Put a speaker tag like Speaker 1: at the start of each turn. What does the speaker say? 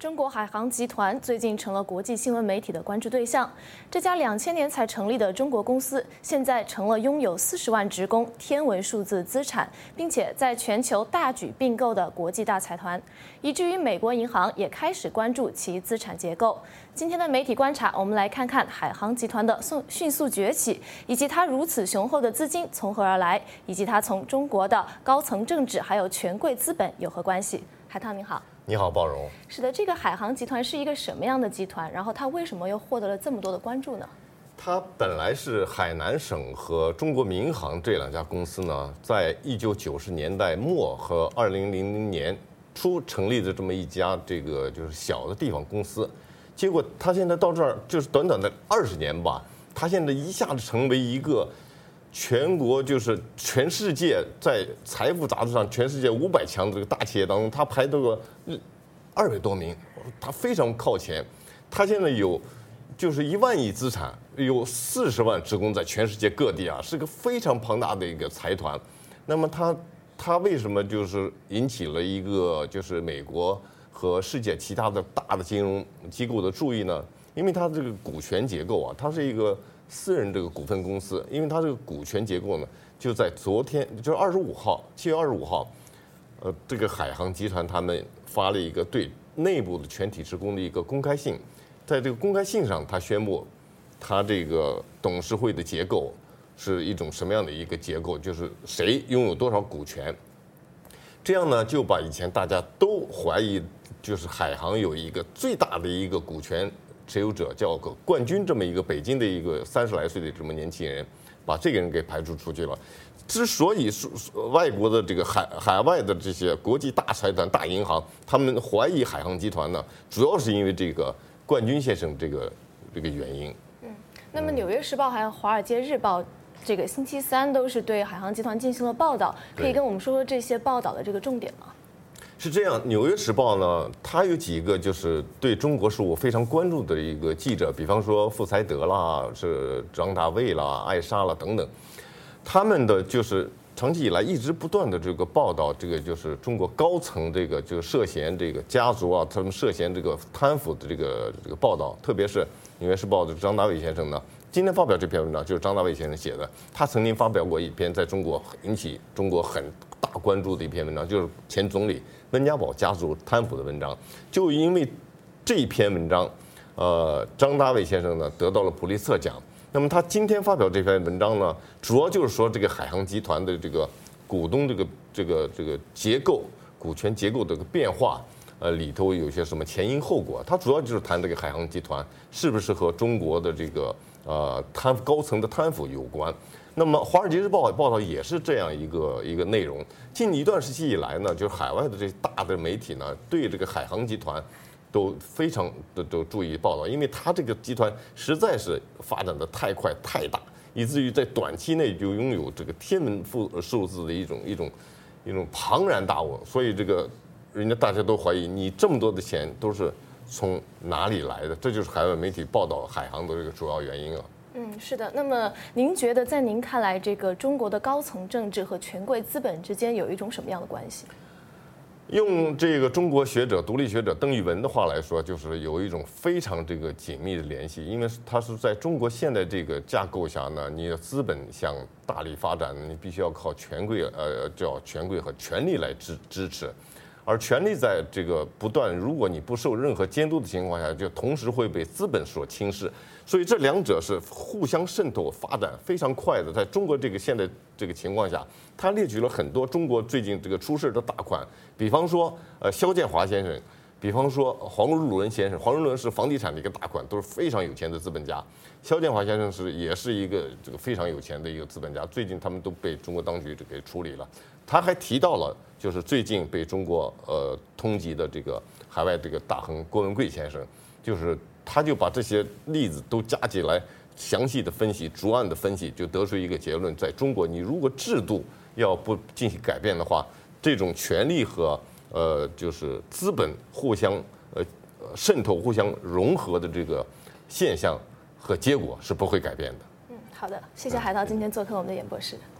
Speaker 1: 中国海航集团最近成了国际新闻媒体的关注对象。这家2000年才成立的中国公司，现在成了拥有40万职工、天文数字资产，并且在全球大举并购的国际大财团，以至于美国银行也开始关注其资产结构。今天的媒体观察，我们来看看海航集团的迅速崛起，以及它如此雄厚的资金从何而来，以及它从中国的高层政治还有权贵资本有何关系。海涛您好。
Speaker 2: 你好，鲍荣。
Speaker 1: 是的，这个海航集团是一个什么样的集团？然后它为什么又获得了这么多的关注呢？
Speaker 2: 它本来是海南省和中国民航这两家公司呢，在1990年代末和2000年初成立的这么一家就是小的地方公司，结果它现在到这儿就是短短的20年吧，它现在一下子成为一个全国就是全世界在财富杂志上全世界500强的这个大企业当中，它排到了200多名，它非常靠前。它现在有就是1万亿资产，有40万职工在全世界各地啊，是个非常庞大的一个财团。那么它为什么就是引起了一个就是美国和世界其他的大的金融机构的注意呢？因为它这个股权结构啊，它是一个私人这个股份公司，因为它这个股权结构呢，就在昨天，就是7月25号，这个海航集团他们发了一个对内部的全体职工的一个公开信，在这个公开信上，他宣布，他这个董事会的结构是一种什么样的一个结构，就是谁拥有多少股权，这样呢，就把以前大家都怀疑就是海航有一个最大的一个股权持有者叫个冠军这么一个北京的一个30来岁的这么年轻人，把这个人给排除出去了。之所以外国的这个海外的这些国际大财团、大银行，他们怀疑海航集团呢，主要是因为这个冠军先生这个原因。
Speaker 1: 那么《纽约时报》还有《华尔街日报》这个星期三都是对海航集团进行了报道，可以跟我们说说这些报道的这个重点吗？
Speaker 2: 是这样，《纽约时报》呢，它有几个就是对中国事务非常关注的一个记者，比方说傅才德啦、是张大卫啦、艾莎啦等等，他们的就是长期以来一直不断的这个报道，这个就是中国高层就涉嫌这个家族啊，他们涉嫌这个贪腐的这个报道，特别是《纽约时报》的张大卫先生呢，今天发表这篇文章就是张大卫先生写的，他曾经发表过一篇在中国引起中国很大关注的一篇文章，就是前总理温家宝家族贪腐的文章。就因为这一篇文章，张大卫先生呢得到了普利策奖。那么他今天发表这篇文章呢，主要就是说这个海航集团的这个股东这个结构、股权结构的变化，里头有些什么前因后果。他主要就是谈这个海航集团是不是和中国的这个高层的贪腐有关。那么《华尔街日报》报道也是这样一个内容。近一段时期以来呢，就是海外的这些大的媒体呢，对这个海航集团都非常都注意报道，因为它这个集团实在是发展的太快太大，以至于在短期内就拥有这个天文数字的一种庞然大物，所以这个人家大家都怀疑你这么多的钱都是从哪里来的，这就是海外媒体报道海航的这个主要原因啊。
Speaker 1: 是的。那么您觉得在您看来，这个中国的高层政治和权贵资本之间有一种什么样的关系？
Speaker 2: 用这个中国学者、独立学者邓玉文的话来说，就是有一种非常紧密的联系，因为它是在中国现在这个架构下呢，你的资本想大力发展，你必须要靠权贵和权力来支持，而权力在这个不断，如果你不受任何监督的情况下，就同时会被资本所轻视，所以这两者是互相渗透、发展非常快的。在中国这个现在这个情况下，他列举了很多中国最近这个出事的大款，比方说肖建华先生，比方说黄仁伦先生。黄仁伦是房地产的一个大款，都是非常有钱的资本家。肖建华先生也是一个这个非常有钱的一个资本家，最近他们都被中国当局给处理了。他还提到了就是最近被中国通缉的这个海外这个大亨郭文贵先生，就是他就把这些例子都加起来，详细的分析、逐案的分析，就得出一个结论：在中国，你如果制度要不进行改变的话，这种权力和就是资本互相渗透、互相融合的这个现象和结果是不会改变的。
Speaker 1: 好的，谢谢海涛今天做客我们的演播室。